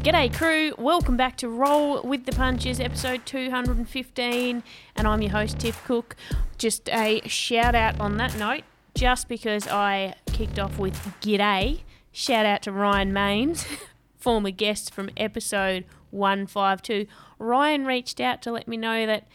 G'day crew, welcome back to Roll with the Punches, episode 215, and I'm your host Tiff Cook. Just a shout out on that note, just because I kicked off with g'day, shout out to Ryan Maines, former guest from episode 152. Ryan reached out to let me know that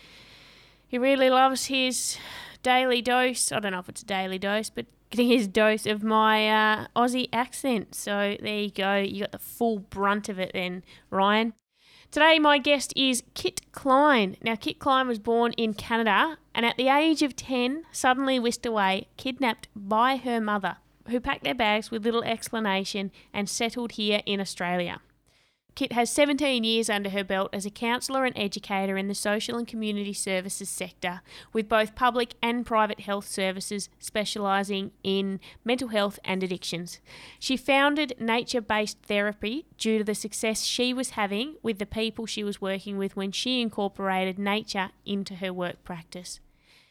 he really loves his daily dose, I don't know if it's a daily dose, but getting his dose of my Aussie accent. So there you go. You got the full brunt of it then, Ryan. Today my guest is Kit Klein. Now Kit Klein was born in Canada and at the age of 10 suddenly whisked away, kidnapped by her mother, who packed their bags with little explanation and settled here in Australia. Kit has 17 years under her belt as a counsellor and educator in the social and community services sector, with both public and private health services specialising in mental health and addictions. She founded nature-based therapy due to the success she was having with the people she was working with when she incorporated nature into her work practice.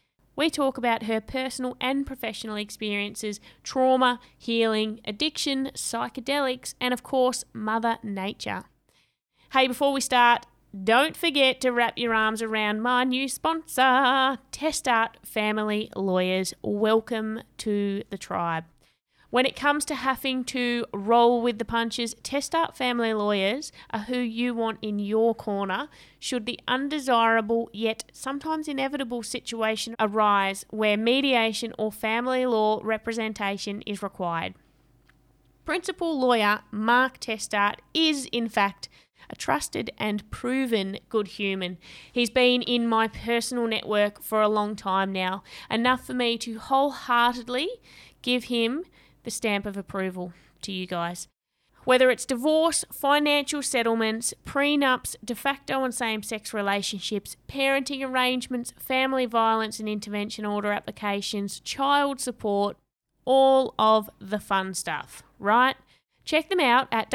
We talk about her personal and professional experiences, trauma, healing, addiction, psychedelics, and of course, Mother Nature. Hey, before we start, don't forget to wrap your arms around my new sponsor, Testart Family Lawyers. Welcome to the tribe. When it comes to having to roll with the punches, Testart Family Lawyers are who you want in your corner should the undesirable yet sometimes inevitable situation arise where mediation or family law representation is required. Principal lawyer Mark Testart is, in fact, a trusted and proven good human. He's been in my personal network for a long time now, enough for me to wholeheartedly give him the stamp of approval to you guys. Whether it's divorce, financial settlements, prenups, de facto and same-sex relationships, parenting arrangements, family violence and intervention order applications, child support, all of the fun stuff, right? Check them out at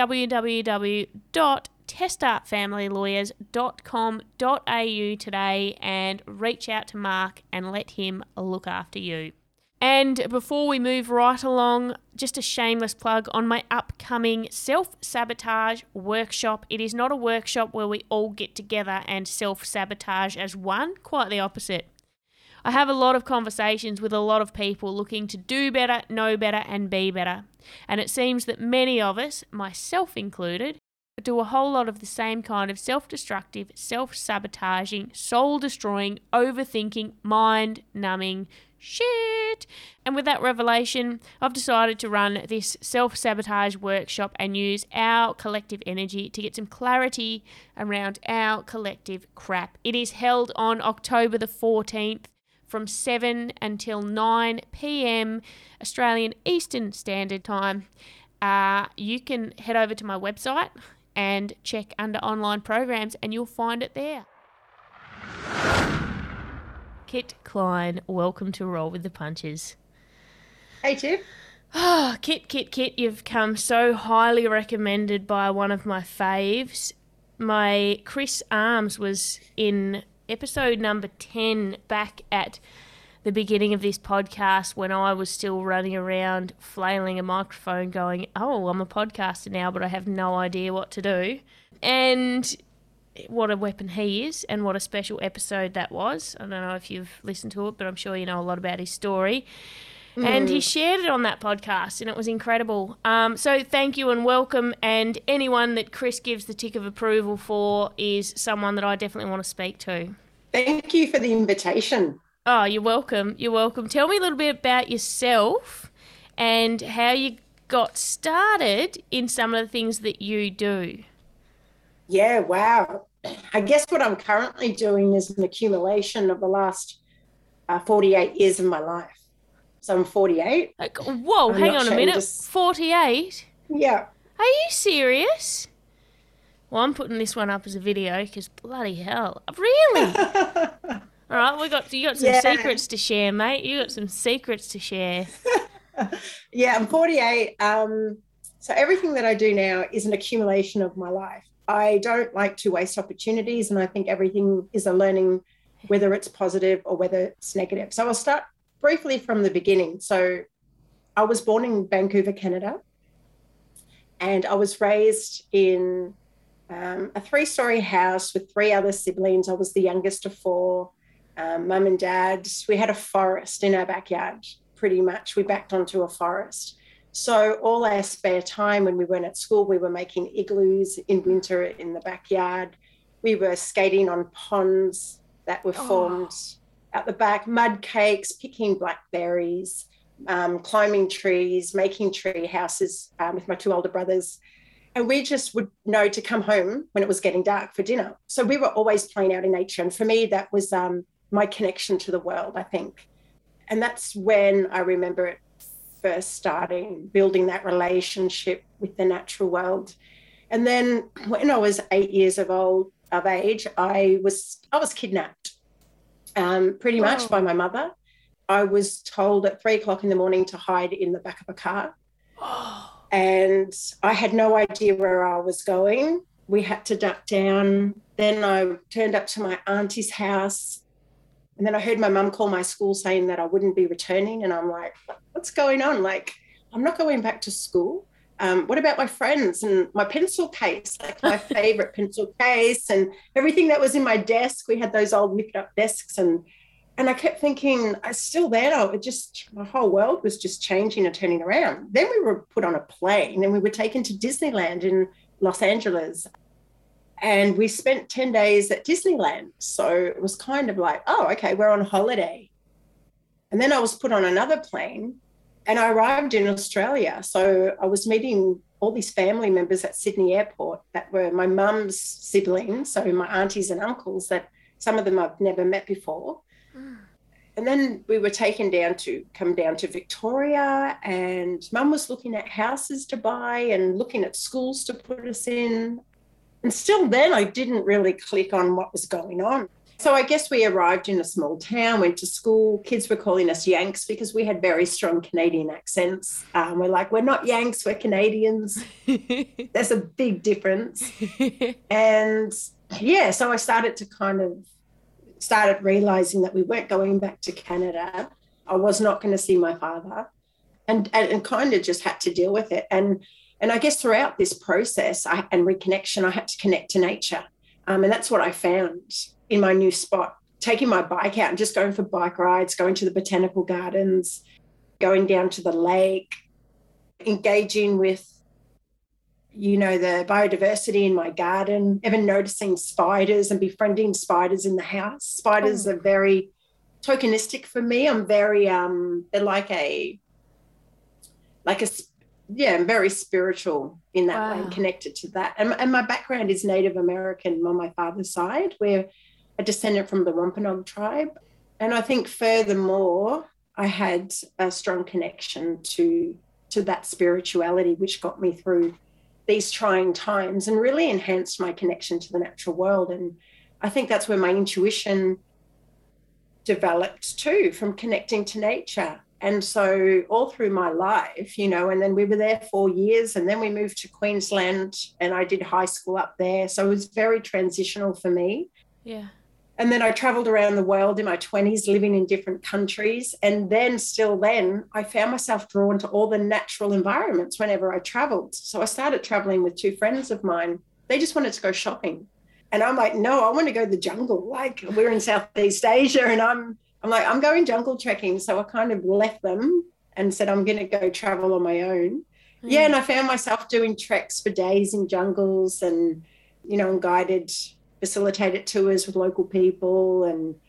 www.testartfamilylawyers.com.au today and reach out to Mark and let him look after you. And before we move right along, just a shameless plug on my upcoming self-sabotage workshop. It is not a workshop where we all get together and self-sabotage as one, quite the opposite. I have a lot of conversations with a lot of people looking to do better, know better, and be better. And it seems that many of us, myself included, do a whole lot of the same kind of self-destructive, self-sabotaging, soul-destroying, overthinking, mind-numbing shit. And with that revelation, I've decided to run this self-sabotage workshop and use our collective energy to get some clarity around our collective crap. It is held on October the 14th. From 7 until 9 p.m. Australian Eastern Standard Time. You can head over to my website and check under online programs and you'll find it there. Kit Klein, welcome to Roll with the Punches. Hey, Tiff. Oh, Kit, you've come so highly recommended by one of my faves. My Chris Arms was in episode number 10 back at the beginning of this podcast when I was still running around flailing a microphone going, oh, I'm a podcaster now, but I have no idea what to do. And what a weapon he is and what a special episode that was. I don't know if you've listened to it, but I'm sure you know a lot about his story. And he shared it on that podcast and it was incredible. So thank you and welcome. And anyone that Chris gives the tick of approval for is someone that I definitely want to speak to. Thank you for the invitation. Oh, you're welcome. You're welcome. Tell me a little bit about yourself and how you got started in some of the things that you do. Yeah, wow. I guess what I'm currently doing is an accumulation of the last 48 years of my life. So I'm 48. Whoa, hang on a minute. 48? Yeah. Are you serious? Well, I'm putting this one up as a video because bloody hell. Really? All right, you got some secrets to share, mate. You got some secrets to share. Yeah, I'm 48. So everything that I do now is an accumulation of my life. I don't like to waste opportunities, and I think everything is a learning, whether it's positive or whether it's negative. So I'll start briefly from the beginning. So I was born in Vancouver, Canada, and I was raised in a 3-story house with 3 other siblings. I was the youngest of 4. Mum and dad. We had a forest in our backyard, pretty much. We backed onto a forest. So all our spare time when we weren't at school, we were making igloos in winter in the backyard. We were skating on ponds that were formed out the back, mud cakes, picking blackberries, climbing trees, making tree houses with my 2 older brothers. And we just would know to come home when it was getting dark for dinner. So we were always playing out in nature. And for me, that was my connection to the world, I think. And that's when I remember it first starting, building that relationship with the natural world. And then when I was 8 years of age, I was kidnapped pretty much by my mother. I was told at 3 o'clock in the morning to hide in the back of a car. And I had no idea where I was going. We had to duck down. Then I turned up to my auntie's house. And then I heard my mum call my school saying that I wouldn't be returning. And I'm like, what's going on? Like, I'm not going back to school. What about my friends and my pencil case, like my favorite pencil case and everything that was in my desk? We had those old lifted up desks. And I kept thinking, I still there. My whole world was just changing and turning around. Then we were put on a plane and we were taken to Disneyland in Los Angeles. And we spent 10 days at Disneyland. So it was kind of like, oh, okay, we're on holiday. And then I was put on another plane and I arrived in Australia. So I was meeting all these family members at Sydney Airport that were my mum's siblings, so my aunties and uncles that some of them I've never met before. And then we were come down to Victoria, and mum was looking at houses to buy and looking at schools to put us in. And still then I didn't really click on what was going on. So I guess we arrived in a small town, went to school. Kids were calling us Yanks because we had very strong Canadian accents. We're like, we're not Yanks, we're Canadians. There's a big difference. And yeah, so I started realizing that we weren't going back to Canada. I was not going to see my father and kind of just had to deal with it. And I guess throughout this process and reconnection, I had to connect to nature. And that's what I found in my new spot, taking my bike out and just going for bike rides, going to the botanical gardens, going down to the lake, engaging with, the biodiversity in my garden, even noticing spiders and befriending spiders in the house. Spiders are very tokenistic for me. I'm very, they're I'm very spiritual in that way, connected to that. And my background is Native American on my father's side. We're a descendant from the Wampanoag tribe. And I think furthermore, I had a strong connection to that spirituality, which got me through these trying times and really enhanced my connection to the natural world. And I think that's where my intuition developed too, from connecting to nature. And so all through my life, and then we were there 4 years and then we moved to Queensland and I did high school up there. So it was very transitional for me. Yeah. And then I traveled around the world in my 20s, living in different countries. And then I found myself drawn to all the natural environments whenever I traveled. So I started traveling with 2 friends of mine. They just wanted to go shopping. And I'm like, no, I want to go to the jungle. Like, we're in Southeast Asia and I'm like, I'm going jungle trekking. So I kind of left them and said, I'm going to go travel on my own. Yeah. And I found myself doing treks for days in jungles and, on guided facilitated tours with local people.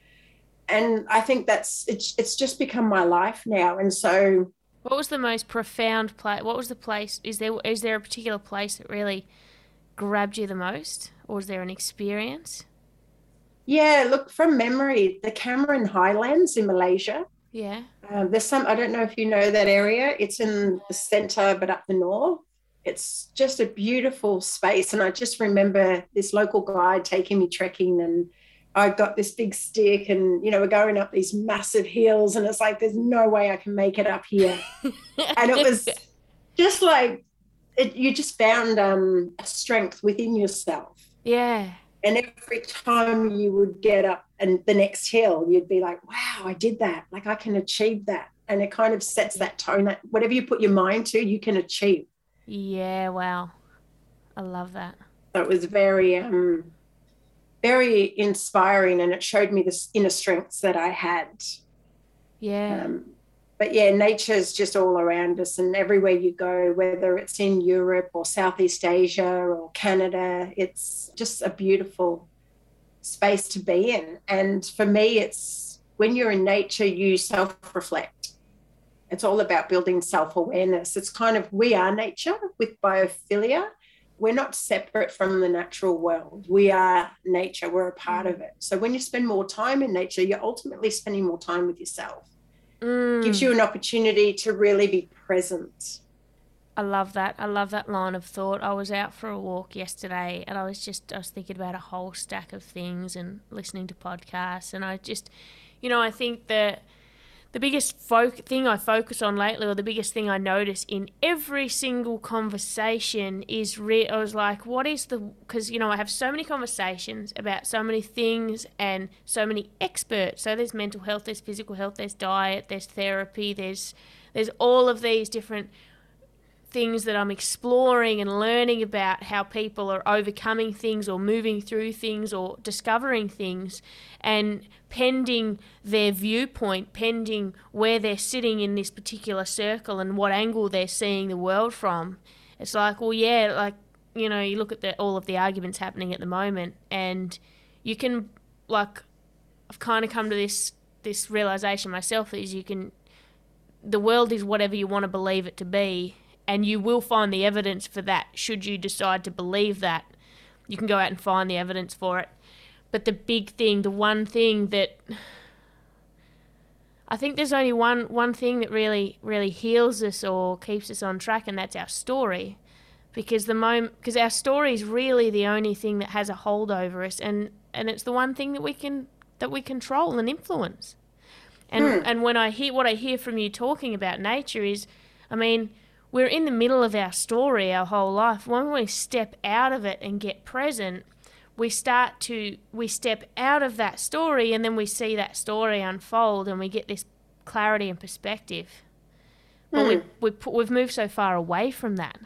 And I think it's just become my life now. And so. What was the most profound place? What was the place? Is there a particular place that really grabbed you the most? Or is there an experience? Yeah, look, from memory, the Cameron Highlands in Malaysia. Yeah. There's I don't know if you know that area. It's in the centre, but up the north. It's just a beautiful space. And I just remember this local guide taking me trekking, and I got this big stick and, we're going up these massive hills and it's like, there's no way I can make it up here. And it was just like, you just found a strength within yourself. Yeah. And every time you would get up and the next hill, you'd be like, wow, I did that. Like, I can achieve that. And it kind of sets that tone that whatever you put your mind to, you can achieve. Yeah, wow. I love that. So it was very, very inspiring, and it showed me the inner strengths that I had. Yeah. But yeah, nature's just all around us, and everywhere you go, whether it's in Europe or Southeast Asia or Canada, it's just a beautiful space to be in. And for me, it's when you're in nature, you self-reflect. It's all about building self-awareness. It's kind of, we are nature with biophilia. We're not separate from the natural world. We are nature. We're a part of it. So when you spend more time in nature, you're ultimately spending more time with yourself. Gives you an opportunity to really be present. I love that. I love that line of thought. I was out for a walk yesterday and I was thinking about a whole stack of things and listening to podcasts, and I just, I think that the biggest thing I focus on lately, or the biggest thing I notice in every single conversation is I was like, what is because, I have so many conversations about so many things and so many experts. So there's mental health, there's physical health, there's diet, there's therapy, there's all of these different things that I'm exploring and learning about how people are overcoming things or moving through things or discovering things, and pending their viewpoint, pending where they're sitting in this particular circle and what angle they're seeing the world from. It's like, well, yeah, like, you look at all of the arguments happening at the moment, and you can, like, I've kind of come to this realization myself, is the world is whatever you want to believe it to be, and you will find the evidence for that should you decide to believe that. You can go out and find the evidence for it. But the big thing, the one thing that I think there's only one thing that really, really heals us or keeps us on track, and that's our story. Because our story is really the only thing that has a hold over us, and it's the one thing that we control and influence. And when I hear from you talking about nature is, we're in the middle of our story our whole life. When we step out of it and get present, we step out of that story, and then we see that story unfold, and we get this clarity and perspective. But we've moved so far away from that.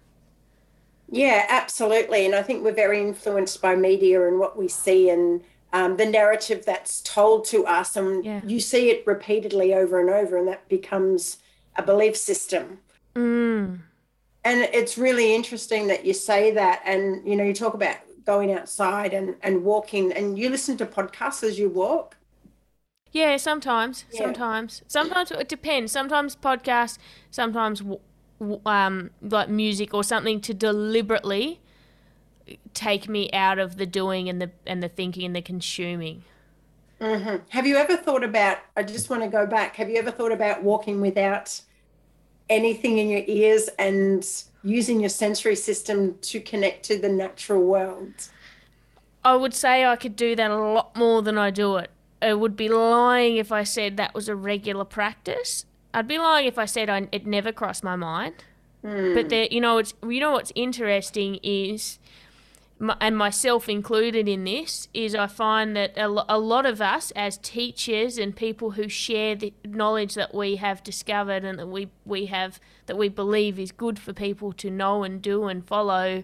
Yeah, absolutely. And I think we're very influenced by media and what we see, and the narrative that's told to us, and you see it repeatedly over and over, and that becomes a belief system. And it's really interesting that you say that. And, you talk about going outside and walking, and you listen to podcasts as you walk. Yeah, sometimes it depends. Sometimes podcasts, sometimes like music or something to deliberately take me out of the doing and the thinking and the consuming. Have you ever thought about, I just want to go back, have you ever thought about walking without anything in your ears and using your sensory system to connect to the natural world? I would say I could do that a lot more than I do it. I would be lying if I said that was a regular practice. I'd be lying if I said it never crossed my mind. But what's interesting is, and myself included in this, is I find that a lot of us as teachers and people who share the knowledge that we have discovered and that we believe is good for people to know and do and follow,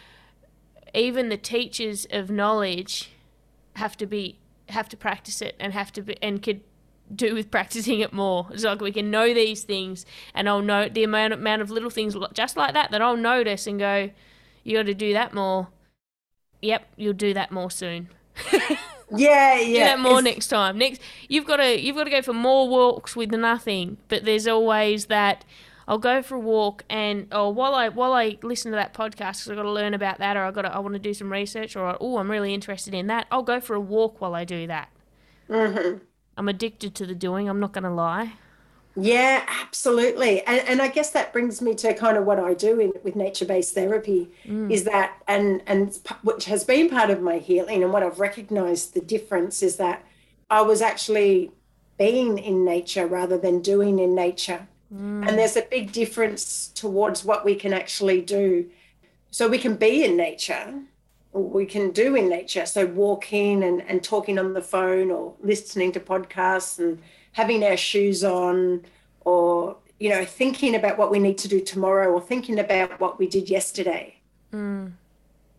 even the teachers of knowledge have to practice it and could do with practicing it more. It's like we can know these things, and I'll know the amount of little things just like that I'll notice and go, you got to do that more. Yep, you'll do that more soon. Yeah. Do that more next time. You've got to go for more walks with nothing. But there's always that. I'll go for a walk, and while I listen to that podcast, because I've got to learn about that, or I want to do some research, or I'm really interested in that. I'll go for a walk while I do that. I'm addicted to the doing. I'm not going to lie. Yeah, absolutely. And I guess that brings me to kind of what I do with nature-based therapy is that, and which has been part of my healing, and what I've recognized the difference is that I was actually being in nature rather than doing in nature. And there's a big difference towards what we can actually do. So we can be in nature, or we can do in nature. So walking and talking on the phone, or listening to podcasts and having our shoes on, or, thinking about what we need to do tomorrow, or thinking about what we did yesterday.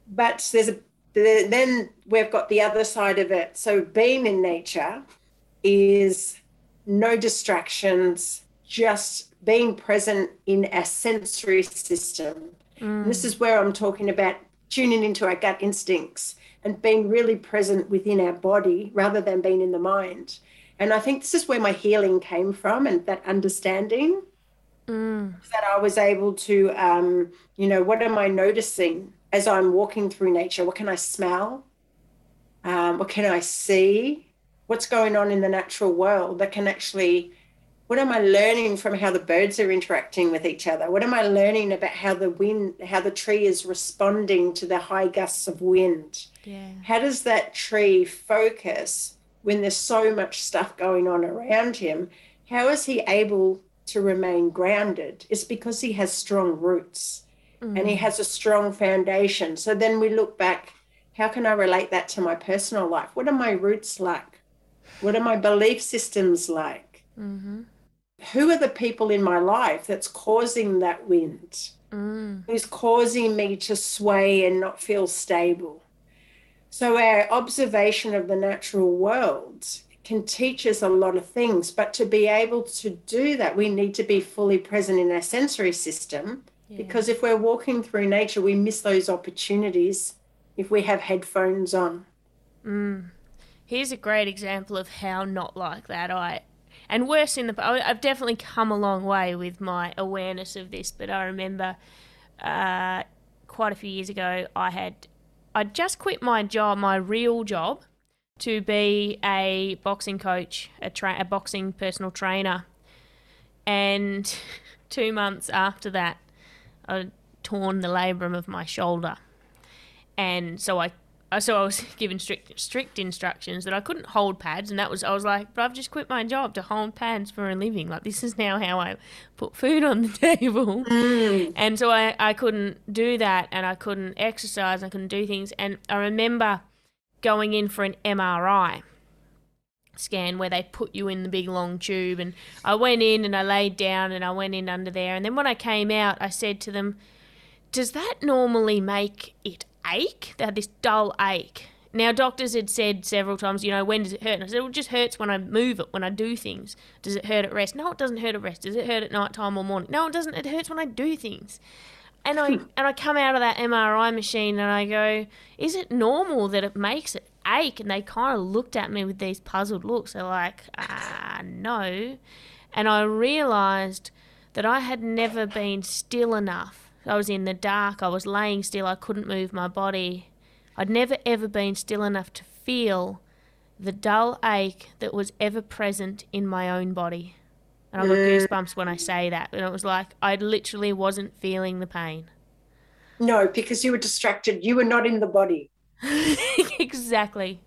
but then we've got the other side of it. So being in nature is no distractions, just being present in our sensory system. And this is where I'm talking about tuning into our gut instincts and being really present within our body rather than being in the mind. And I think this is where my healing came from, and that understanding that I was able to, what am I noticing as I'm walking through nature? What can I smell? What can I see? What's going on in the natural world that can actually, what am I learning from how the birds are interacting with each other? What am I learning about how the tree is responding to the high gusts of wind? Yeah. How does that tree focus when there's so much stuff going on around him? How is he able to remain grounded? It's because he has strong roots and he has a strong foundation. So then we look back, how can I relate that to my personal life? What are my roots like? What are my belief systems like? Mm-hmm. Who are the people in my life that's causing that wind? Who's causing me to sway and not feel stable? So our observation of the natural world can teach us a lot of things, but to be able to do that, we need to be fully present in our sensory system, because if we're walking through nature, we miss those opportunities if we have headphones on. Here's a great example of how not like that and worse I've definitely come a long way with my awareness of this, but I remember quite a few years ago I'd just quit my job, my real job, to be a boxing coach, a boxing personal trainer. And 2 months after that, I'd torn the labrum of my shoulder. And so I was given strict instructions that I couldn't hold pads, and I was like, but I've just quit my job to hold pads for a living. Like, this is now how I put food on the table. And so I couldn't do that, and I couldn't exercise, I couldn't do things. And I remember going in for an MRI scan where they put you in the big long tube, and I went in and I laid down and I went in under there, and then when I came out I said to them, does that normally make it ache? They had this dull ache. Now, doctors had said several times, when does it hurt? And I said, well, it just hurts when I move it, when I do things. Does it hurt at rest? No, it doesn't hurt at rest. Does it hurt at night time or morning? No, it doesn't. It hurts when I do things. And I come out of that MRI machine and I go, is it normal that it makes it ache? And they kind of looked at me with these puzzled looks. They're like, no. And I realised that I had never been still enough. I was in the dark, I was laying still, I couldn't move my body. I'd never ever been still enough to feel the dull ache that was ever present in my own body. And I got goosebumps when I say that. And it was like I literally wasn't feeling the pain. No, because you were distracted. You were not in the body. Exactly.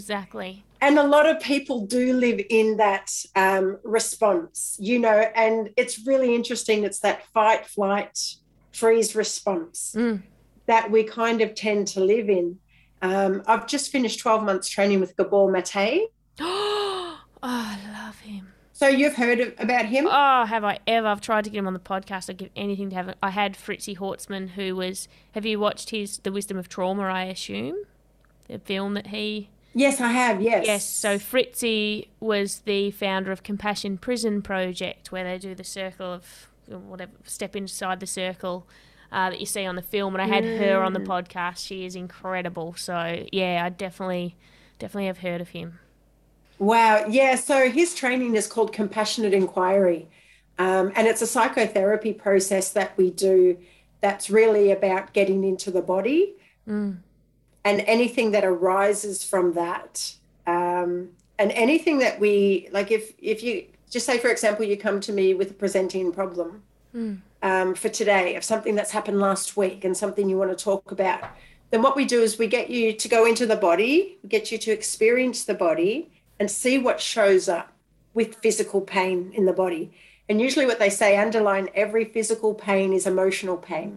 And a lot of people do live in that response, and it's really interesting. It's that fight, flight, freeze response that we kind of tend to live in. I've just finished 12 months training with Gabor Mate. Oh, I love him. So you've heard about him? Oh, have I ever? I've tried to get him on the podcast. I'd give anything to have it. I had Fritzi Hortzman, have you watched The Wisdom of Trauma, I assume? The film that he... Yes, I have, yes. Yes, so Fritzi was the founder of Compassion Prison Project, where they do the circle of... whatever, step inside the circle that you see on the film, and I had her on the podcast. She is incredible. So yeah, I definitely have heard of him. Wow. Yeah, so his training is called Compassionate Inquiry, and it's a psychotherapy process that we do that's really about getting into the body and anything that arises from that, and anything that we like. If you just say, for example, you come to me with a presenting problem for today of something that's happened last week and something you want to talk about, then what we do is we get you to go into the body, we get you to experience the body and see what shows up with physical pain in the body. And usually what they say, underline every physical pain is emotional pain.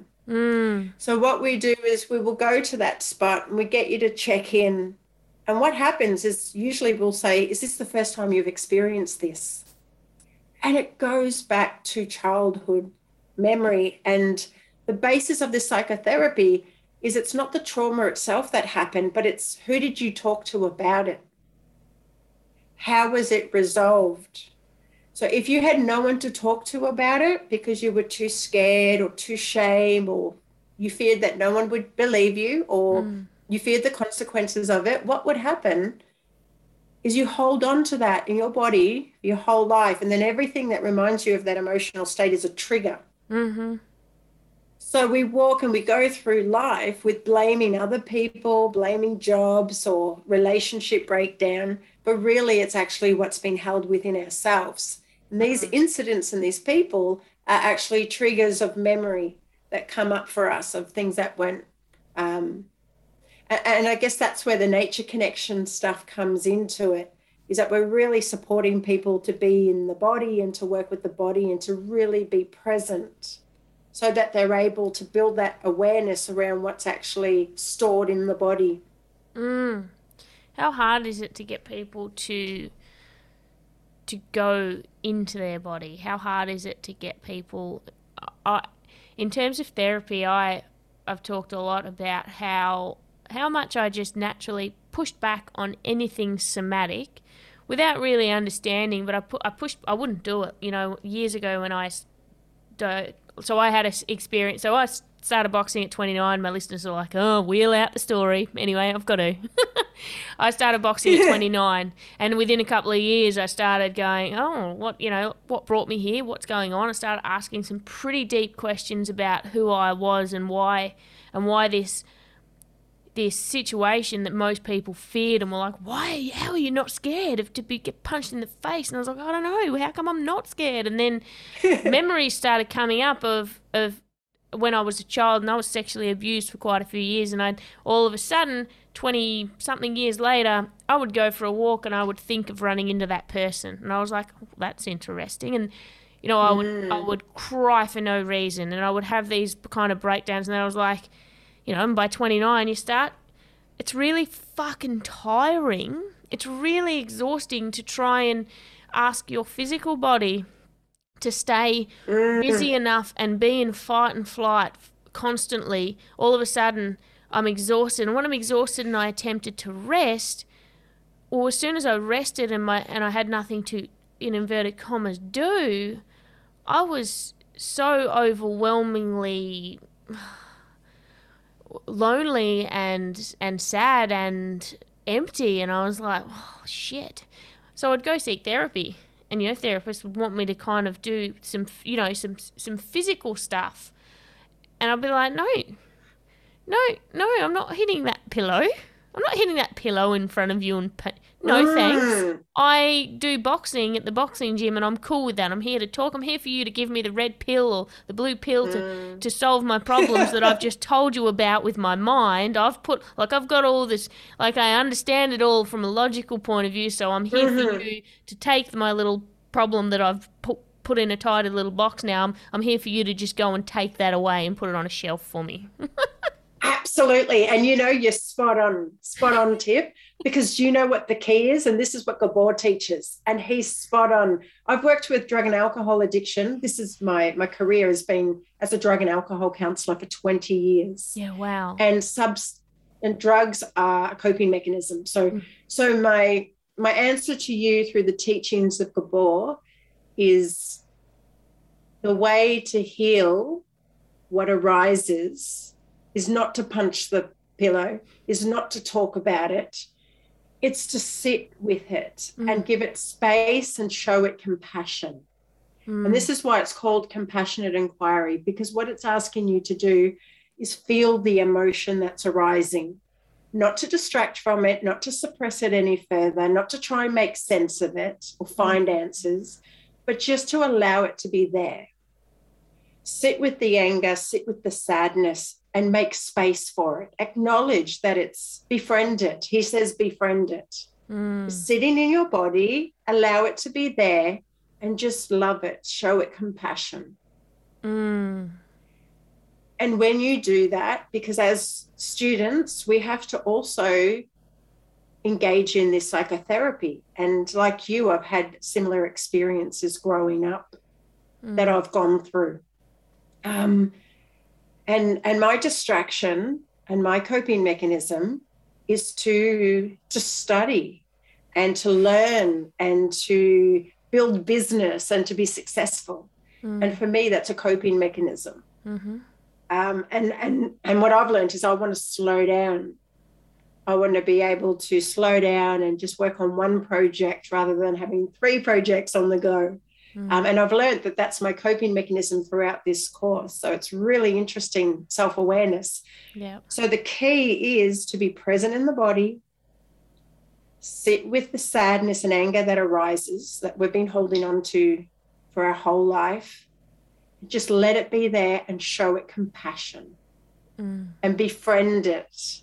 So what we do is we will go to that spot and we get you to check in. And what happens is usually we'll say, is this the first time you've experienced this? And it goes back to childhood memory. And the basis of this psychotherapy is it's not the trauma itself that happened, but it's who did you talk to about it? How was it resolved? So if you had no one to talk to about it because you were too scared or too shame, or you feared that no one would believe you, or you feared the consequences of it, what would happen is you hold on to that in your body your whole life. And then everything that reminds you of that emotional state is a trigger. Mm-hmm. So we walk and we go through life with blaming other people, blaming jobs or relationship breakdown, but really it's actually what's been held within ourselves. And these incidents and these people are actually triggers of memory that come up for us of things that weren't. And I guess that's where the nature connection stuff comes into it, is that we're really supporting people to be in the body and to work with the body and to really be present, so that they're able to build that awareness around what's actually stored in the body. How hard is it to get people to go into their body? How hard is it to get people... in terms of therapy, I've talked a lot about how much I just naturally pushed back on anything somatic without really understanding, but I wouldn't do it. You know, years ago when so I had an experience. So I started boxing at 29. My listeners are like, oh, wheel out the story. Anyway, I've got to. I started boxing at 29, and within a couple of years I started going, oh, what brought me here? What's going on? I started asking some pretty deep questions about who I was and why this situation that most people feared, and were like, why? How are you not scared of get punched in the face? And I was like, I don't know. How come I'm not scared? And then memories started coming up of when I was a child, and I was sexually abused for quite a few years. And all of a sudden, 20-something years later, I would go for a walk and I would think of running into that person. And I was like, oh, that's interesting. And I would cry for no reason, and I would have these kind of breakdowns. And then I was like, and by 29 it's really fucking tiring. It's really exhausting to try and ask your physical body to stay busy enough and be in fight and flight constantly. All of a sudden I'm exhausted, and when I'm exhausted and I attempted to rest, or as soon as I rested and I had nothing to, in inverted commas, do, I was so overwhelmingly lonely and sad and empty, and I was like, oh shit. So I'd go seek therapy, and therapists would want me to kind of do some physical stuff, and I'd be like, no, I'm not hitting that pillow. I'm not hitting that pillow in front of you no thanks. I do boxing at the boxing gym, and I'm cool with that. I'm here to talk. I'm here for you to give me the red pill or the blue pill to solve my problems that I've just told you about with my mind. I've got all this, I understand it all from a logical point of view, so I'm here for you to take my little problem that I've put in a tidy little box now. I'm here for you to just go and take that away and put it on a shelf for me. Absolutely. And you're spot on, Tiff, because you know what the key is, and this is what Gabor teaches, and he's spot on. I've worked with drug and alcohol addiction. This is my career has been as a drug and alcohol counsellor for 20 years. Yeah, wow. And drugs are a coping mechanism. So my answer to you through the teachings of Gabor is the way to heal what arises is not to punch the pillow, is not to talk about it. It's to sit with it and give it space and show it compassion. And this is why it's called compassionate inquiry, because what it's asking you to do is feel the emotion that's arising, not to distract from it, not to suppress it any further, not to try and make sense of it or find answers, but just to allow it to be there. Sit with the anger, sit with the sadness, and make space for it. Acknowledge that befriend it. He says befriend it. Sitting in your body, allow it to be there, and just love it. Show it compassion. And when you do that, because as students, we have to also engage in this psychotherapy. And like you, I've had similar experiences growing up that I've gone through. And my distraction And my coping mechanism is to study and to learn and to build business and to be successful. And for me, that's a coping mechanism. Mm-hmm. And what I've learned is I want to slow down. I want to be able to slow down and just work on one project rather than having 3 projects on the go. And I've learned that that's my coping mechanism throughout this course. So it's really interesting self-awareness. Yeah. So the key is to be present in the body, sit with the sadness and anger that arises that we've been holding on to for our whole life. Just let it be there and show it compassion and befriend it,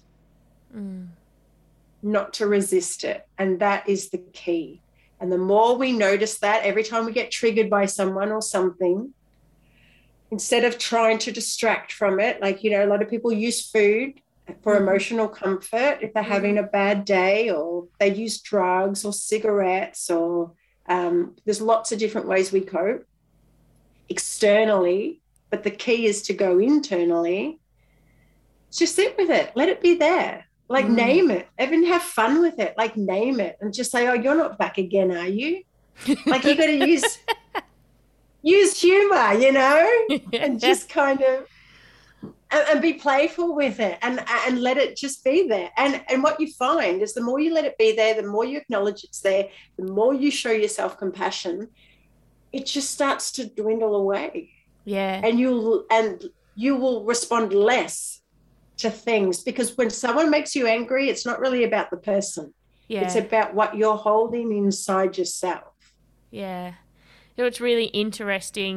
not to resist it. And that is the key. And the more we notice that every time we get triggered by someone or something, instead of trying to distract from it, like, you know, a lot of people use food for emotional comfort if they're having a bad day, or they use drugs or cigarettes, or there's lots of different ways we cope externally. But the key is to go internally. Just sit with it. Let it be there. Like name it, even have fun with it, like name it and just say, oh, you're not back again, are you? Like you got to use humor, you know, and just kind of, and be playful with it and let it just be there. And what you find is the more you let it be there, the more you acknowledge it's there, the more you show yourself compassion, it just starts to dwindle away. Yeah. And you will respond less to things, because when someone makes you angry, it's not really about the person. Yeah. It's about what you're holding inside yourself. Yeah. You know, what's really interesting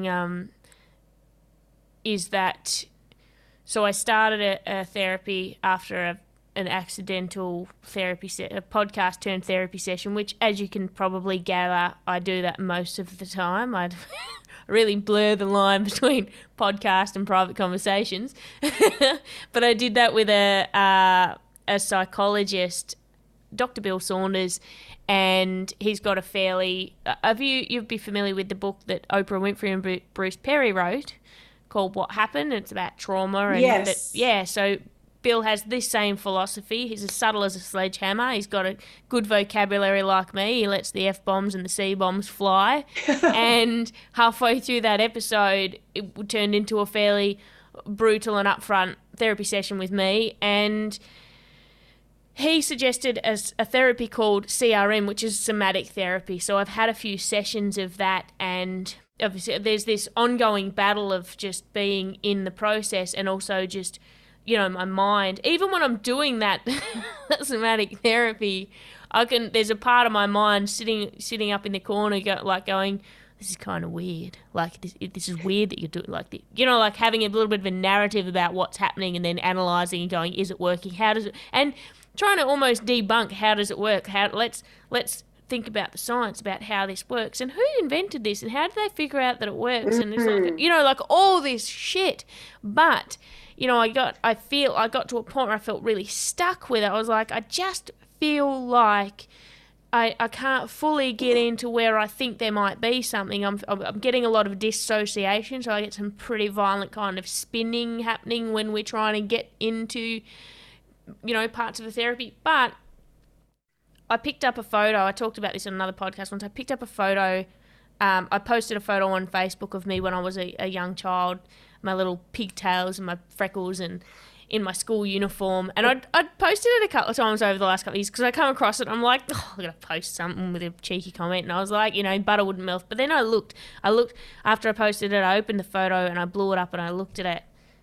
is that, so I started a therapy after an accidental therapy a podcast turned therapy session, which, as you can probably gather, I do that most of the time. I really blur the line between podcast and private conversations. But I did that with a psychologist, Dr. Bill Saunders, and he's got a fairly... you'd be familiar with the book that Oprah Winfrey and Bruce Perry wrote called What Happened? It's about trauma. And yes. So Bill has this same philosophy. He's as subtle as a sledgehammer. He's got a good vocabulary like me. He lets the F-bombs and the C-bombs fly. And halfway through that episode, it turned into a fairly brutal and upfront therapy session with me. And he suggested a therapy called CRM, which is somatic therapy. So I've had a few sessions of that, and obviously there's this ongoing battle of just being in the process and also just... you know, my mind, even when I'm doing that somatic therapy, there's a part of my mind sitting up in the corner going, this is kind of weird. Like, this is weird that you're doing like this. You know, like having a little bit of a narrative about what's happening and then analysing and going, is it working? How does it... And trying to almost debunk how does it work? Let's think about the science about how this works and who invented this and how did they figure out that it works? And it's like, you know, like all this shit. But... you know, I got to a point where I felt really stuck with it. I was like, I just feel like I can't fully get into where I think there might be something. I'm getting a lot of dissociation, so I get some pretty violent kind of spinning happening when we're trying to get into, you know, parts of the therapy. But I picked up a photo. I talked about this on another podcast once. I picked up a photo. I posted a photo on Facebook of me when I was a young child, my little pigtails and my freckles and in my school uniform. And I'd posted it a couple of times over the last couple of years because I come across it and I'm like, oh, I'm going to post something with a cheeky comment. And I was like, you know, butter wouldn't melt. But then I looked after I posted it, I opened the photo and I blew it up and I looked at it.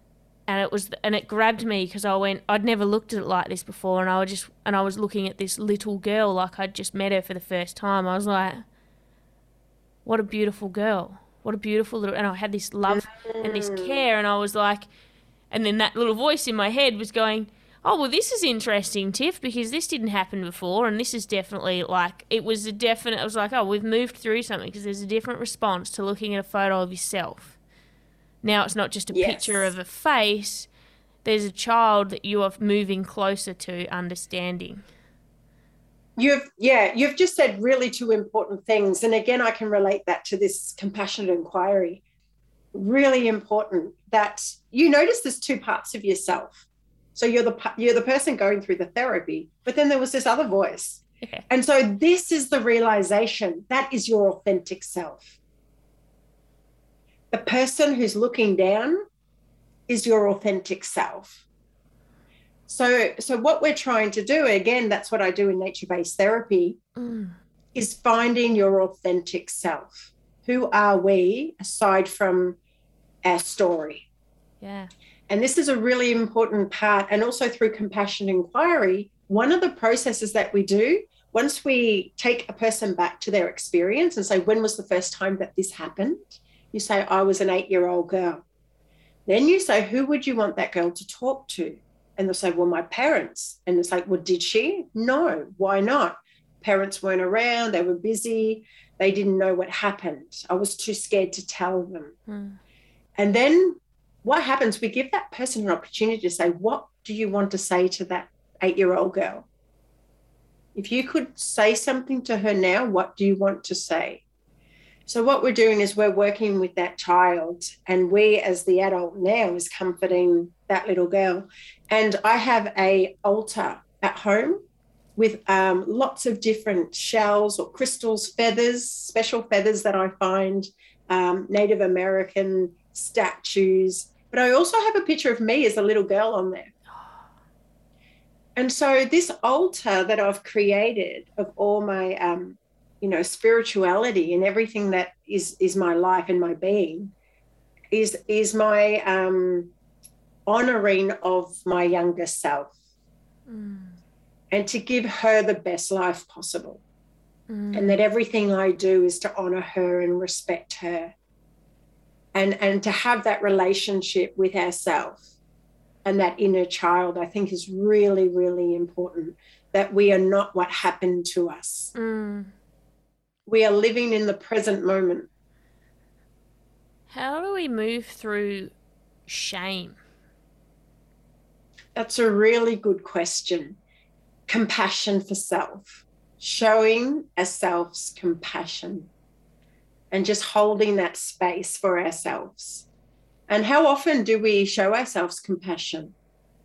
And it grabbed me because I went, I'd never looked at it like this before. And I was looking at this little girl like I'd just met her for the first time. I was like, what a beautiful girl. What a beautiful little... And I had this love and this care, and I was like... And then that little voice in my head was going, oh, well, this is interesting, Tiff, because this didn't happen before, and this is definitely like... I was like, oh, we've moved through something, because there's a different response to looking at a photo of yourself. Now it's not just a picture of a face. There's a child that you are moving closer to understanding. You've just said really two important things. And again, I can relate that to this compassionate inquiry. Really important that you notice there's two parts of yourself. So you're the person going through the therapy, but then there was this other voice. Yeah. And so this is the realization that is your authentic self. The person who's looking down is your authentic self. So what we're trying to do, again, that's what I do in nature-based therapy, is finding your authentic self. Who are we aside from our story? Yeah. And this is a really important part. And also through compassion inquiry, one of the processes that we do, once we take a person back to their experience and say, when was the first time that this happened? You say, I was an 8-year-old girl. Then you say, who would you want that girl to talk to? And they'll say, well, my parents. And it's like, well, did she? No. Why not? Parents weren't around. They were busy. They didn't know what happened. I was too scared to tell them. And then what happens? We give that person an opportunity to say, what do you want to say to that 8-year-old girl? If you could say something to her now, what do you want to say? So what we're doing is we're working with that child, and we as the adult now is comforting that little girl. And I have a altar at home with lots of different shells or crystals, feathers, special feathers that I find, Native American statues. But I also have a picture of me as a little girl on there. And so this altar that I've created of all my, spirituality and everything that is my life and my being is my honoring of my younger self and to give her the best life possible. And that everything I do is to honor her and respect her and to have that relationship with ourselves. And that inner child, I think, is really, really important, that we are not what happened to us. We are living in the present moment. How do we move through shame? That's a really good question. Compassion for self, showing ourselves compassion and just holding that space for ourselves. And how often do we show ourselves compassion?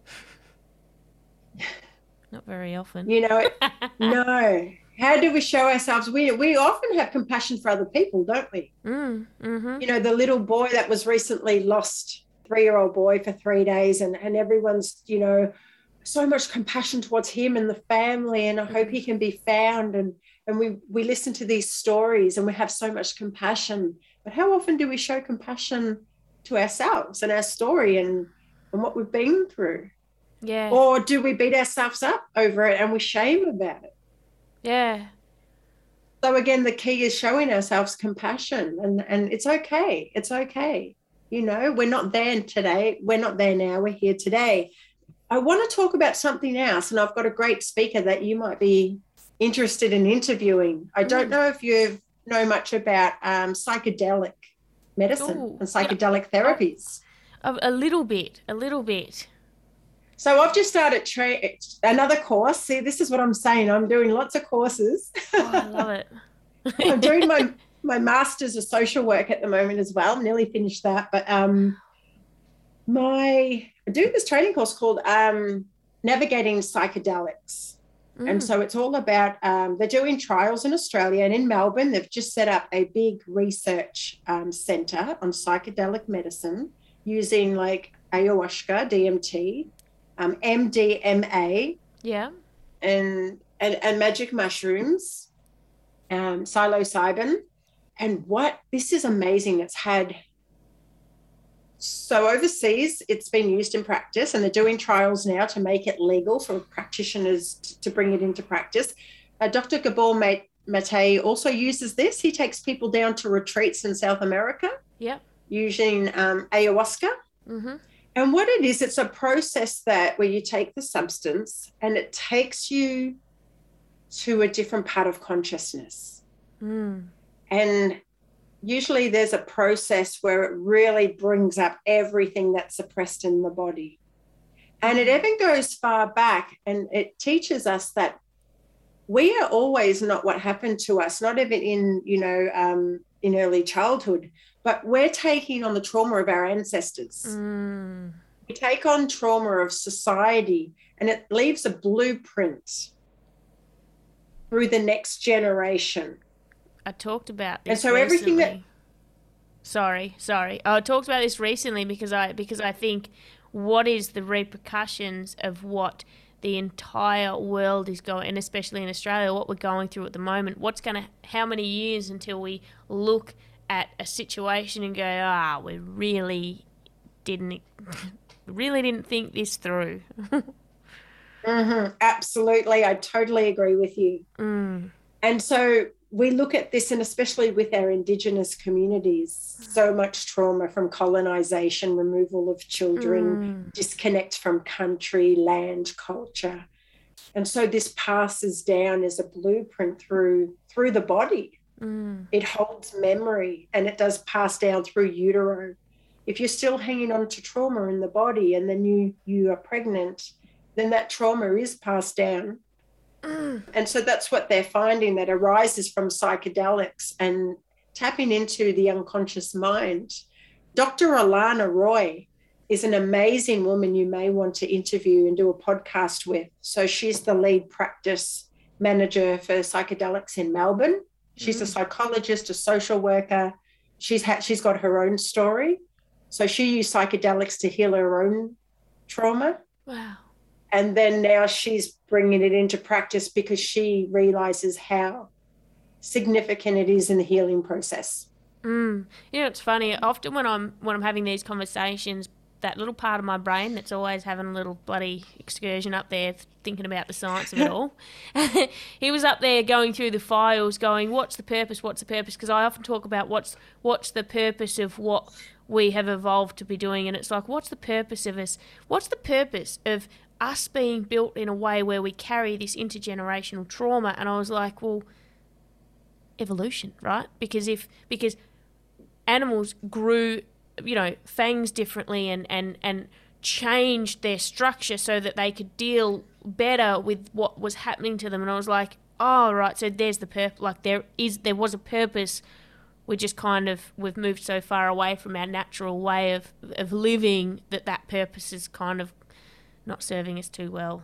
Not very often. No. How do we show ourselves? We often have compassion for other people, don't we? The little boy that was recently lost, 3-year-old boy for 3 days, and everyone's, so much compassion towards him and the family, and I hope he can be found. And we listen to these stories and we have so much compassion. But how often do we show compassion to ourselves and our story and what we've been through? Yeah. Or do we beat ourselves up over it and we shame about it? Yeah. So again, the key is showing ourselves compassion, and it's okay. It's okay. We're not there today. We're not there now. We're here today. I want to talk about something else, and I've got a great speaker that you might be interested in interviewing. I don't know if you know much about psychedelic medicine and psychedelic therapies. A little bit. So I've just started another course. See, this is what I'm saying. I'm doing lots of courses. Oh, I love it. I'm doing my master's of social work at the moment as well. I'm nearly finished that. But I'm doing this training course called Navigating Psychedelics. And so it's all about, they're doing trials in Australia and in Melbourne. They've just set up a big research centre on psychedelic medicine using like ayahuasca, DMT, MDMA, and magic mushrooms, psilocybin. And this is amazing. So overseas, it's been used in practice, and they're doing trials now to make it legal for practitioners to bring it into practice. Dr. Gabor Mate also uses this. He takes people down to retreats in South America using ayahuasca. And what it is, it's a process where you take the substance and it takes you to a different part of consciousness. And usually there's a process where it really brings up everything that's suppressed in the body. And it even goes far back, and it teaches us that we are always not what happened to us, not even in early childhood, but we're taking on the trauma of our ancestors. we take on trauma of society and it leaves a blueprint through the next generation. I talked about this and so recently. everything that Sorry. I talked about this recently because I think what is the repercussions of what the entire world is going, and especially in Australia, what we're going through at the moment. How many years until we look at a situation and go, we really didn't think this through. Absolutely. I totally agree with you. And so we look at this, and especially with our Indigenous communities, so much trauma from colonisation, removal of children, disconnect from country, land, culture. And so this passes down as a blueprint through the body. It holds memory, and it does pass down through utero. If you're still hanging on to trauma in the body and then you are pregnant, then that trauma is passed down. And so that's what they're finding, that arises from psychedelics and tapping into the unconscious mind. Dr. Alana Roy is an amazing woman you may want to interview and do a podcast with. So she's the lead practice manager for psychedelics in Melbourne. She's a psychologist, a social worker. She's got her own story. So she used psychedelics to heal her own trauma. Wow. And then now she's bringing it into practice because she realizes how significant it is in the healing process. It's funny. Often when I'm having these conversations, that little part of my brain that's always having a little bloody excursion up there thinking about the science of it all, he was up there going through the files going, what's the purpose? Because I often talk about what's the purpose of what we have evolved to be doing, and it's like, what's the purpose of us? What's the purpose of us being built in a way where we carry this intergenerational trauma? And I was like, well, evolution, right? Because animals grew, fangs differently and changed their structure so that they could deal better with what was happening to them. And I was like, oh, right, so there's the purpose. Like there was a purpose. We've moved so far away from our natural way of living that purpose is kind of not serving us too well.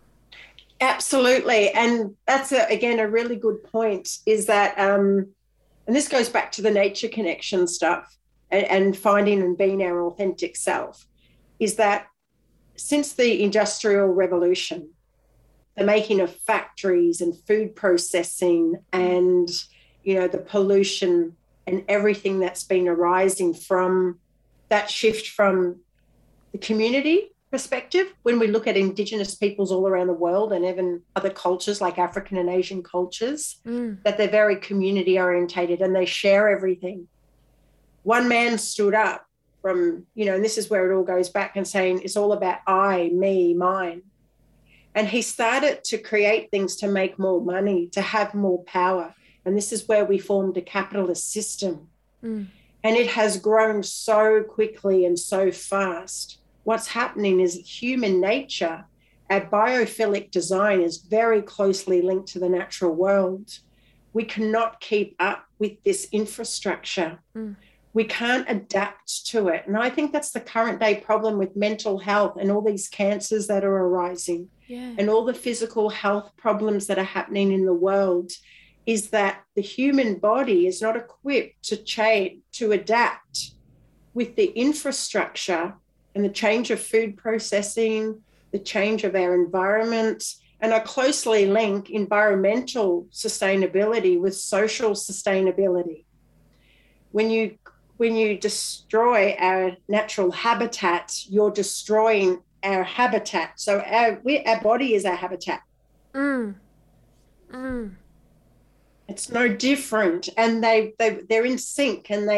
Absolutely. And that's, again, a really good point, is that, and this goes back to the nature connection stuff and finding and being our authentic self, is that since the Industrial Revolution, the making of factories and food processing and, the pollution and everything that's been arising from that shift from the community perspective, when we look at Indigenous peoples all around the world and even other cultures like African and Asian cultures, that they're very community orientated and they share everything. One man stood up from, and this is where it all goes back, and saying it's all about I, me, mine. And he started to create things to make more money, to have more power. And this is where we formed a capitalist system. And it has grown so quickly and so fast. What's happening is human nature, our biophilic design is very closely linked to the natural world. We cannot keep up with this infrastructure. We can't adapt to it. And I think that's the current day problem with mental health and all these cancers that are arising and all the physical health problems that are happening in the world, is that the human body is not equipped to adapt with the infrastructure and the change of food processing, the change of our environment, and I closely link environmental sustainability with social sustainability. When you destroy our natural habitat, you're destroying our habitat. So our body is our habitat. It's no different, and they're in sync, and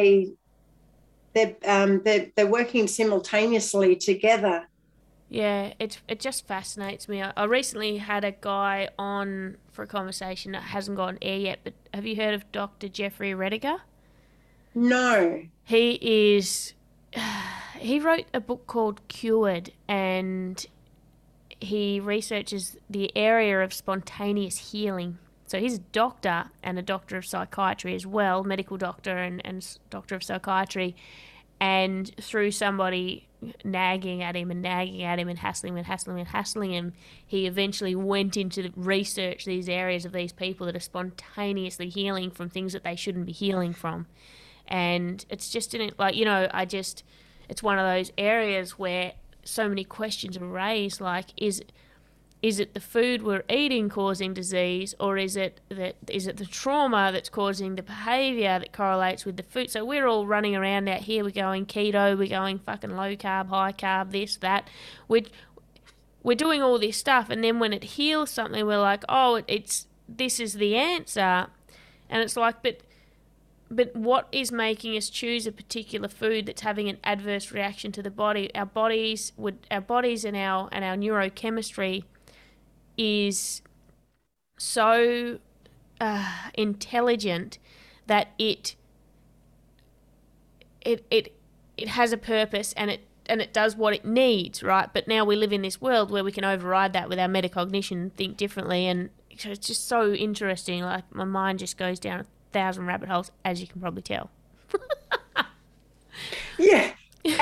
they're working simultaneously together. Yeah, it just fascinates me. I recently had a guy on for a conversation that hasn't gone air yet, but have you heard of Dr. Jeffrey Rediger? No. He wrote a book called Cured, and he researches the area of spontaneous healing. So he's a doctor and a doctor of psychiatry as well, medical doctor and doctor of psychiatry. And through somebody nagging at him and nagging at him and hassling him and hassling him and hassling him, he eventually went into the research these areas of these people that are spontaneously healing from things that they shouldn't be healing from. And it's just, like, you know, it's one of those areas where so many questions are raised, like, is it the food we're eating causing disease, or is it the trauma that's causing the behaviour that correlates with the food? So we're all running around out here, we're going keto, we're going fucking low carb, high carb, this, that. We're doing all this stuff, and then when it heals something, we're like, oh, this is the answer. And it's like, but what is making us choose a particular food that's having an adverse reaction to the body? Our bodies and our neurochemistry is so intelligent that it has a purpose, and it does what it needs, right? But now we live in this world where we can override that with our metacognition, think differently, and so it's just so interesting. Like, my mind just goes down 1,000 rabbit holes, as you can probably tell. Yeah,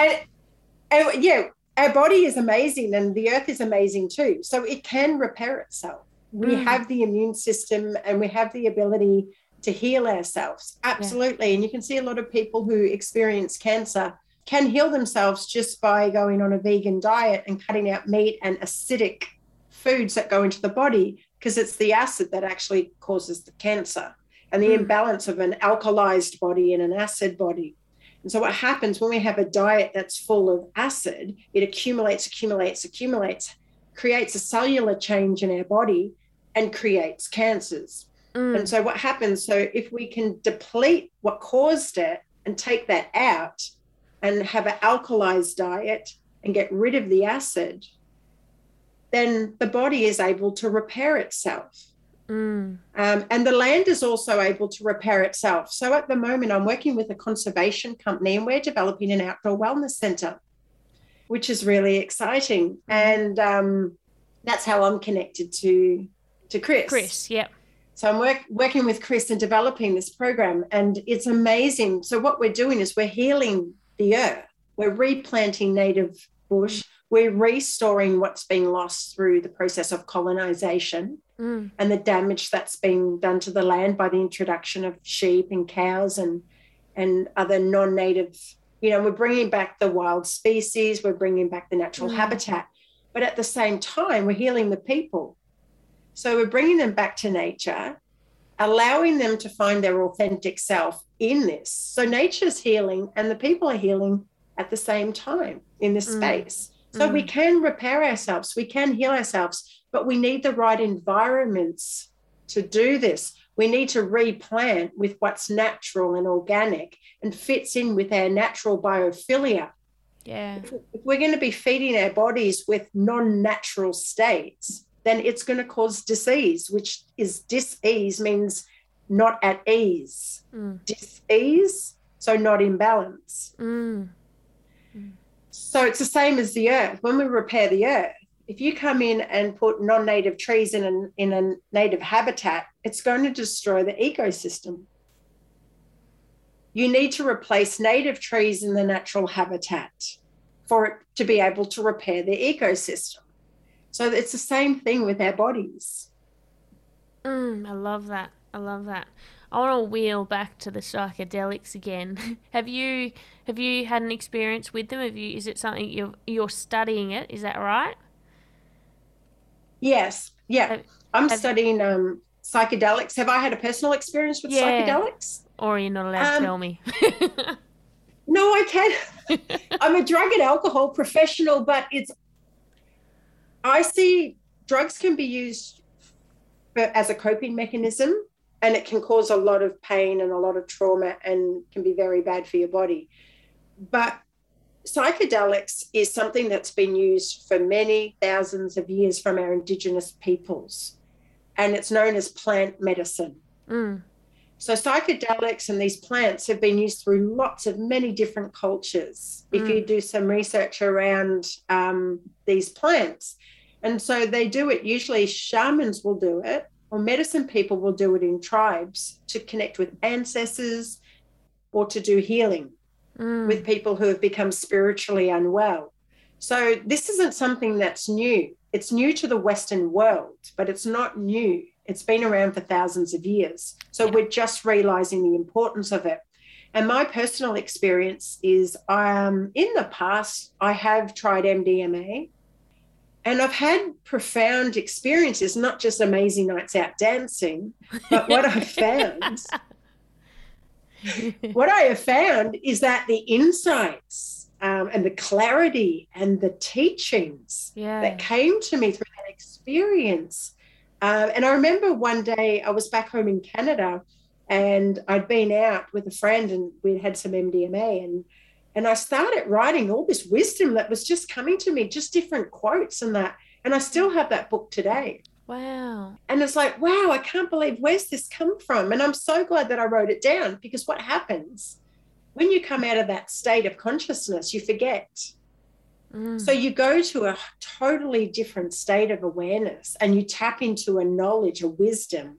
and yeah. Our body is amazing, and the earth is amazing too. So it can repair itself. We have the immune system, and we have the ability to heal ourselves. Absolutely. Yeah. And you can see a lot of people who experience cancer can heal themselves just by going on a vegan diet and cutting out meat and acidic foods that go into the body, because it's the acid that actually causes the cancer, and the imbalance of an alkalized body and an acid body. And so what happens when we have a diet that's full of acid, it accumulates, creates a cellular change in our body and creates cancers. And so what happens, so if we can deplete what caused it and take that out and have an alkalized diet and get rid of the acid, then the body is able to repair itself. And the land is also able to repair itself. So at the moment, I'm working with a conservation company, and we're developing an outdoor wellness centre, which is really exciting. And that's how I'm connected to Chris. Chris, yeah. So I'm working with Chris and developing this program, and it's amazing. So what we're doing is we're healing the earth. We're replanting native bush. We're restoring what's been lost through the process of colonisation. And the damage that's been done to the land by the introduction of sheep and cows and other non-native, you know, we're bringing back the wild species, we're bringing back the natural habitat, but at the same time, we're healing the people. So we're bringing them back to nature, allowing them to find their authentic self in this. So nature's healing and the people are healing at the same time in this space. So we can repair ourselves, we can heal ourselves, but we need the right environments to do this. We need to replant with what's natural and organic and fits in with our natural biophilia. Yeah. If we're going to be feeding our bodies with non-natural states, then it's going to cause disease, which is dis-ease, means not at ease. Dis-ease, so not in balance. So it's the same as the earth. When we repair the earth, if you come in and put non-native trees in a native habitat, it's going to destroy the ecosystem. You need to replace native trees in the natural habitat for it to be able to repair the ecosystem. So it's the same thing with our bodies. I love that. I want to wheel back to the psychedelics again. Have you had an experience with them? Is it something you're studying it? Is that right? Yes. Yeah. I'm studying psychedelics. Have I had a personal experience with psychedelics? Or you're not allowed to tell me? No, I can't. I'm a drug and alcohol professional, but I see drugs can be used as a coping mechanism, and it can cause a lot of pain and a lot of trauma and can be very bad for your body. But psychedelics is something that's been used for many thousands of years from our Indigenous peoples, and it's known as plant medicine. So psychedelics and these plants have been used through many different cultures, if you do some research around these plants. And so they do it, usually shamans will do it, or medicine people will do it in tribes to connect with ancestors or to do healing. with people who have become spiritually unwell. So this isn't something that's new. It's new to the Western world, but it's not new. It's been around for thousands of years. So we're just realizing the importance of it. And my personal experience is in the past, I have tried MDMA, and I've had profound experiences, not just amazing nights out dancing, but what I have found is that the insights and the clarity and the teachings that came to me through that experience. And I remember one day I was back home in Canada, and I'd been out with a friend, and we'd had some MDMA, and I started writing all this wisdom that was just coming to me, just different quotes and that. And I still have that book today. Wow. And it's like, wow, I can't believe, where's this come from? And I'm so glad that I wrote it down, because what happens when you come out of that state of consciousness, you forget. So you go to a totally different state of awareness, and you tap into a knowledge, a wisdom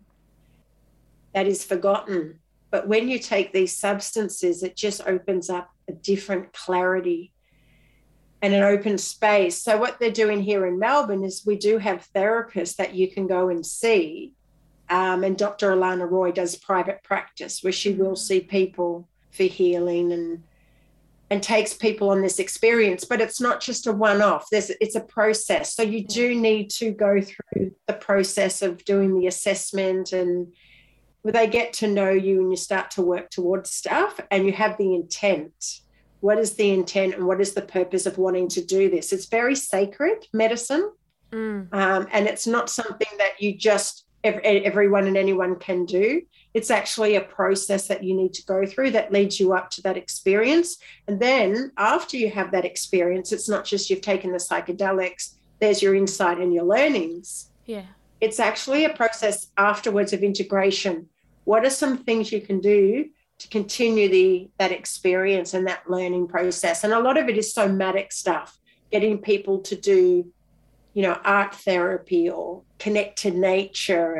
that is forgotten. But when you take these substances, it just opens up a different clarity and an open space. So what they're doing here in Melbourne is we do have therapists that you can go and see. And Dr. Alana Roy does private practice, where she will see people for healing and takes people on this experience. But it's not just a one-off. It's a process. So you do need to go through the process of doing the assessment, and they get to know you, and you start to work towards stuff, and you have the intent. What is the intent, and what is the purpose of wanting to do this? It's very sacred medicine, and it's not something that you just everyone and anyone can do. It's actually a process that you need to go through that leads you up to that experience. And then after you have that experience, it's not just you've taken the psychedelics, there's your insight and your learnings. Yeah. It's actually a process afterwards of integration. What are some things you can do to continue that experience and that learning process? And a lot of it is somatic stuff, getting people to do, art therapy or connect to nature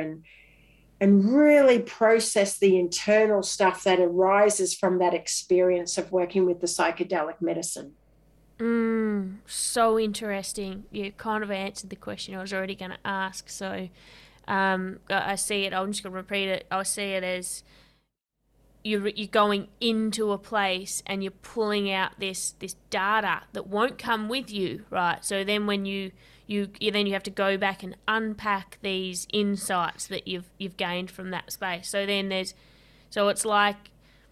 and really process the internal stuff that arises from that experience of working with the psychedelic medicine. So interesting. You kind of answered the question I was already going to ask. So I see it, I'm just going to repeat it. I see it as you're going into a place and you're pulling out this data that won't come with you, right? So then when you have to go back and unpack these insights that you've gained from that space. So then it's like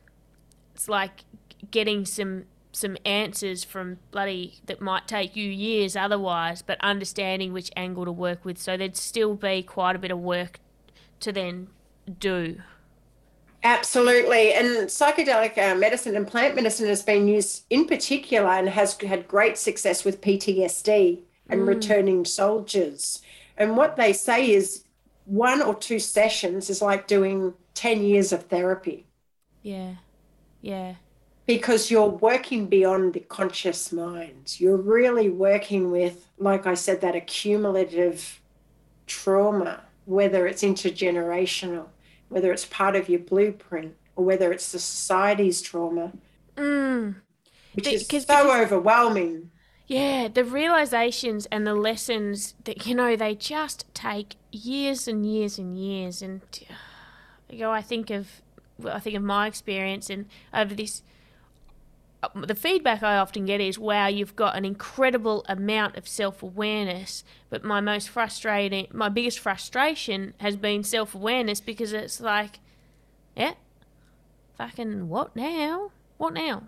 getting some answers from that might take you years otherwise, but understanding which angle to work with. So there'd still be quite a bit of work to then do. Absolutely. And psychedelic medicine and plant medicine has been used in particular and has had great success with PTSD and returning soldiers. And what they say is 1 or 2 sessions is like doing 10 years of therapy. Yeah. Yeah. Because you're working beyond the conscious mind. You're really working with, like I said, that accumulative trauma, whether it's intergenerational, whether it's part of your blueprint, or whether it's the society's trauma, which is so overwhelming. Yeah, the realizations and the lessons that, they just take years and years and years. And, I think of my experience, and over this, the feedback I often get is, wow, you've got an incredible amount of self-awareness, but my biggest frustration has been self-awareness, because it's like, yeah, fucking what now? What now?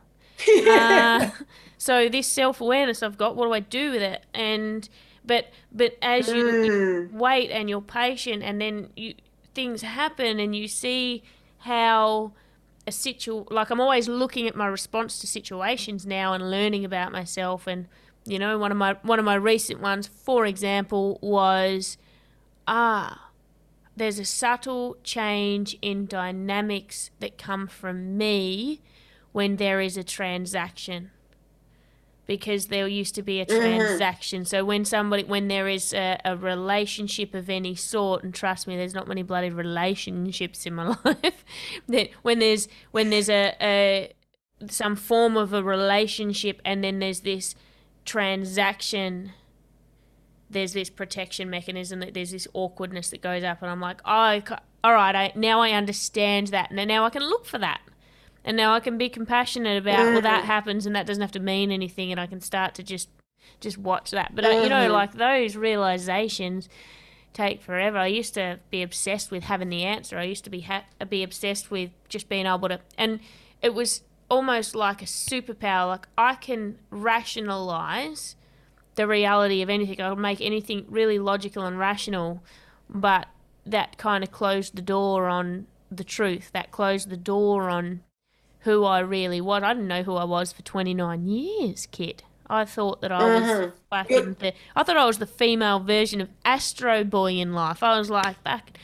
So this self-awareness I've got, what do I do with it? And but as you wait and you're patient, and then things happen, and you see how I'm always looking at my response to situations now and learning about myself. And one of my recent ones, for example, was there's a subtle change in dynamics that come from me when there is a transaction, because there used to be a transaction. So when there is a relationship of any sort, and trust me, there's not many bloody relationships in my life, that when there's some form of a relationship, and then there's this transaction, there's this protection mechanism, that there's this awkwardness that goes up, and I'm like, oh, all right, now I understand that, and now I can look for that, and now I can be compassionate about, well, that happens, and that doesn't have to mean anything, and I can start to just watch that. But you know, like, those realizations take forever. I used to be obsessed with having the answer. I used to be obsessed with just being able to, and it was almost like a superpower. Like, I can rationalize the reality of anything. I can make anything really logical and rational, but that kind of closed the door on the truth. That closed the door on who I really was. I didn't know who I was for 29 years, Kit. I thought that I was I thought I was the female version of Astro Boy in life. I was like,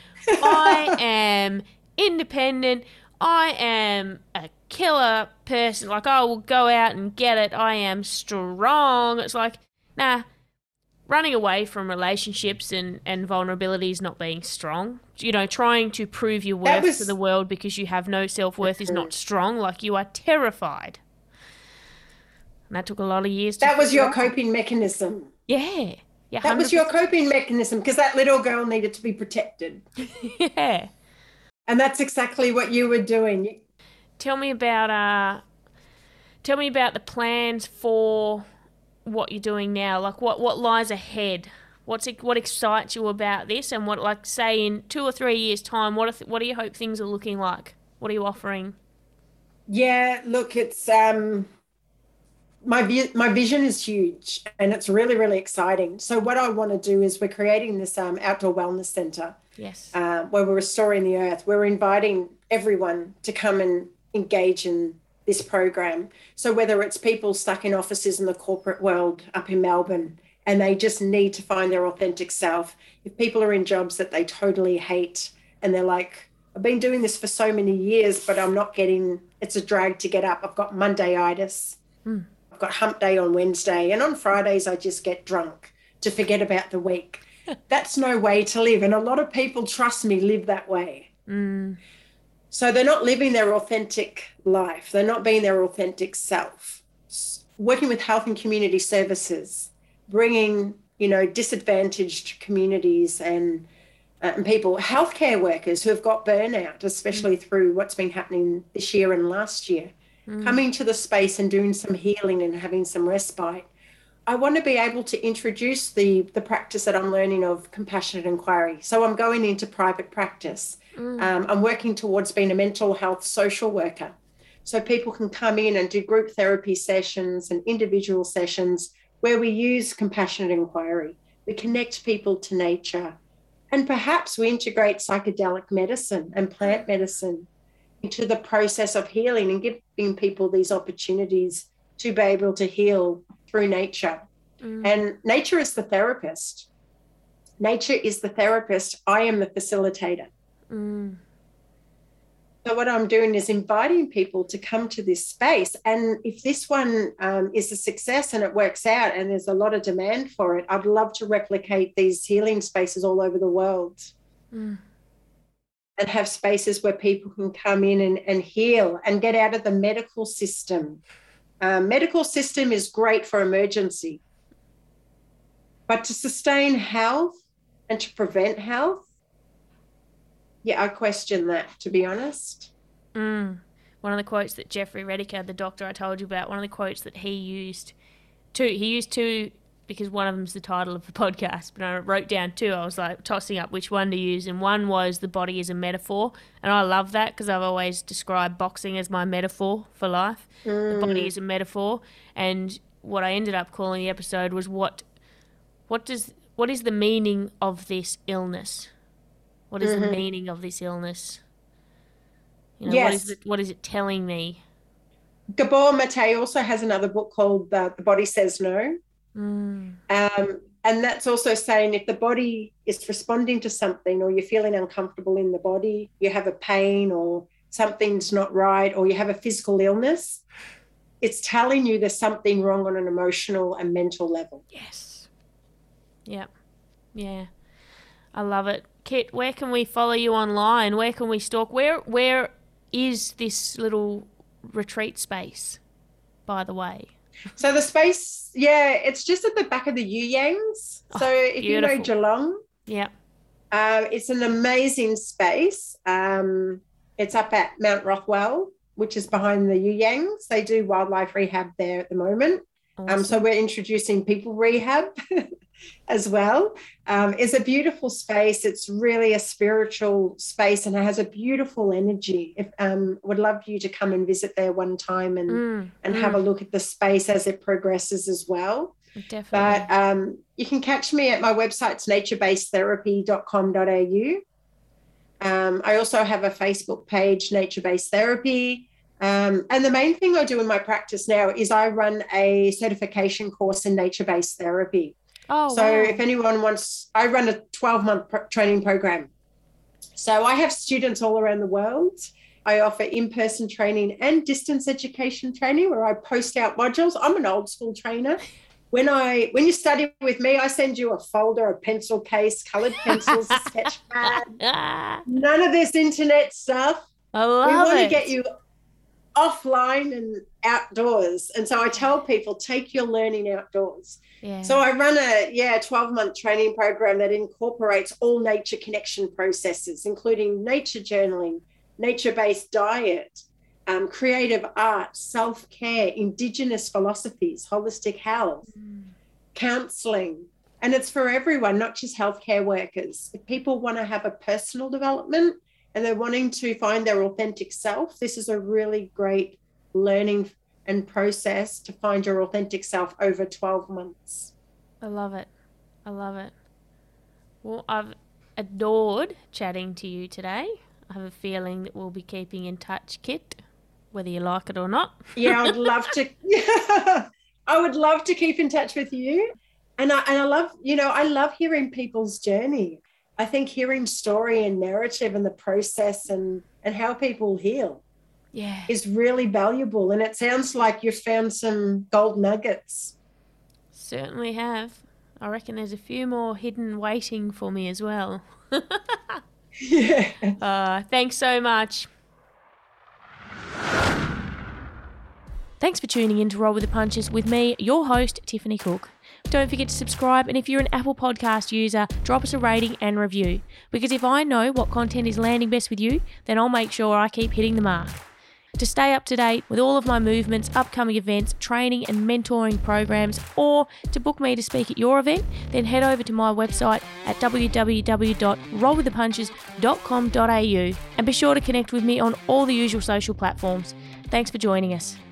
I am independent. I am a killer person. Like, I will go out and get it. I am strong. It's like, nah, running away from relationships and vulnerability is not being strong. You know, trying to prove your worth to the world because you have no self-worth is not strong. Like, you are terrified. And that took a lot of years to That was your coping mechanism. Yeah. Yeah. 100%. That was your coping mechanism, because that little girl needed to be protected. Yeah. And that's exactly what you were doing. Tell me about the plans for what you're doing now. Like, what lies ahead? What excites you about this, and what, like, say in 2 or 3 years' time, what do you hope things are looking like? What are you offering? Yeah, look, it's my vision is huge, and it's really, really exciting. So what I want to do is we're creating this outdoor wellness centre. Yes. Where we're restoring the earth. We're inviting everyone to come and engage in this program. So whether it's people stuck in offices in the corporate world up in Melbourne and they just need to find their authentic self, if people are in jobs that they totally hate and they're like, I've been doing this for so many years, but I'm not getting, it's a drag to get up. I've got Monday-itis. I've got hump day on Wednesday, and on Fridays I just get drunk to forget about the week. That's no way to live. And a lot of people, trust me, live that way. So they're not living their authentic life. They're not being their authentic self. Working with health and community services, bringing, you know, disadvantaged communities and people, healthcare workers who have got burnout, especially through what's been happening this year and last year, coming to the space and doing some healing and having some respite. I want to be able to introduce the practice that I'm learning of compassionate inquiry. So I'm going into private practice. I'm working towards being a mental health social worker. So people can come in and do group therapy sessions and individual sessions where we use compassionate inquiry. We connect people to nature, and perhaps we integrate psychedelic medicine and plant medicine into the process of healing and giving people these opportunities to be able to heal through nature. And nature is the therapist. Nature is the therapist. I am the facilitator. So what I'm doing is inviting people to come to this space. And if this one is a success and it works out and there's a lot of demand for it, I'd love to replicate these healing spaces all over the world and have spaces where people can come in and heal and get out of the medical system. Medical system is great for emergency, but to sustain health and to prevent health, yeah, I question that, to be honest. One of the quotes that Jeffrey Rediker, the doctor I told you about, one of the quotes that he used two because one of them's the title of the podcast, but I wrote down two. I was like tossing up which one to use, and one was the body is a metaphor, and I love that because I've always described boxing as my metaphor for life. The body is a metaphor, and what I ended up calling the episode was what is the meaning of this illness? What is the meaning of this illness? You know, yes. What is it telling me? Gabor Mate also has another book called The Body Says No. And that's also saying if the body is responding to something, or you're feeling uncomfortable in the body, you have a pain or something's not right, or you have a physical illness, it's telling you there's something wrong on an emotional and mental level. Yes. Yep. Yeah. I love it. Kit, where can we follow you online? Where can we stalk? Where is this little retreat space, by the way? So the space, it's just at the back of the You Yangs. So if beautiful. you know Geelong, it's an amazing space. It's up at Mount Rothwell, which is behind the You Yangs. They do wildlife rehab there at the moment. Awesome. So we're introducing people rehab as well. It's a beautiful space. It's really a spiritual space and it has a beautiful energy. Would love you to come and visit there one time and have a look at the space as it progresses as well. Definitely. But you can catch me at my website, it's naturebasedtherapy.com.au. I also have a Facebook page, Nature Based Therapy. And the main thing I do in my practice now is I run a certification course in nature-based therapy. Oh, so wow. If anyone wants, I run a 12-month training program. So I have students all around the world. I offer in-person training and distance education training where I post out modules. I'm an old school trainer. When you study with me, I send you a folder, a pencil case, coloured pencils, a sketch pad. None of this internet stuff. I love We want it. to get you offline and outdoors. And so I tell people, take your learning outdoors. Yeah. So I run a 12-month training program that incorporates all nature connection processes, including nature journaling, nature-based diet, creative art, self-care, Indigenous philosophies, holistic health, counselling. And it's for everyone, not just healthcare workers. If people want to have a personal development and they're wanting to find their authentic self, this is a really great learning and process to find your authentic self over 12 months. I love it. I love it. Well, I've adored chatting to you today. I have a feeling that we'll be keeping in touch, Kit, whether you like it or not. Yeah, I would love to. I would love to keep in touch with you. And I love, I love hearing people's journey. I think hearing story and narrative and the process and how people heal is really valuable. And it sounds like you've found some gold nuggets. Certainly have. I reckon there's a few more hidden waiting for me as well. Yeah. Thanks so much. Thanks for tuning in to Roll with the Punches with me, your host, Tiffany Cook. Don't forget to subscribe, and if you're an Apple Podcast user, drop us a rating and review, because if I know what content is landing best with you, then I'll make sure I keep hitting the mark. To stay up to date with all of my movements, upcoming events, training and mentoring programs, or to book me to speak at your event, then head over to my website at www.rollwiththepunches.com.au and be sure to connect with me on all the usual social platforms. Thanks for joining us.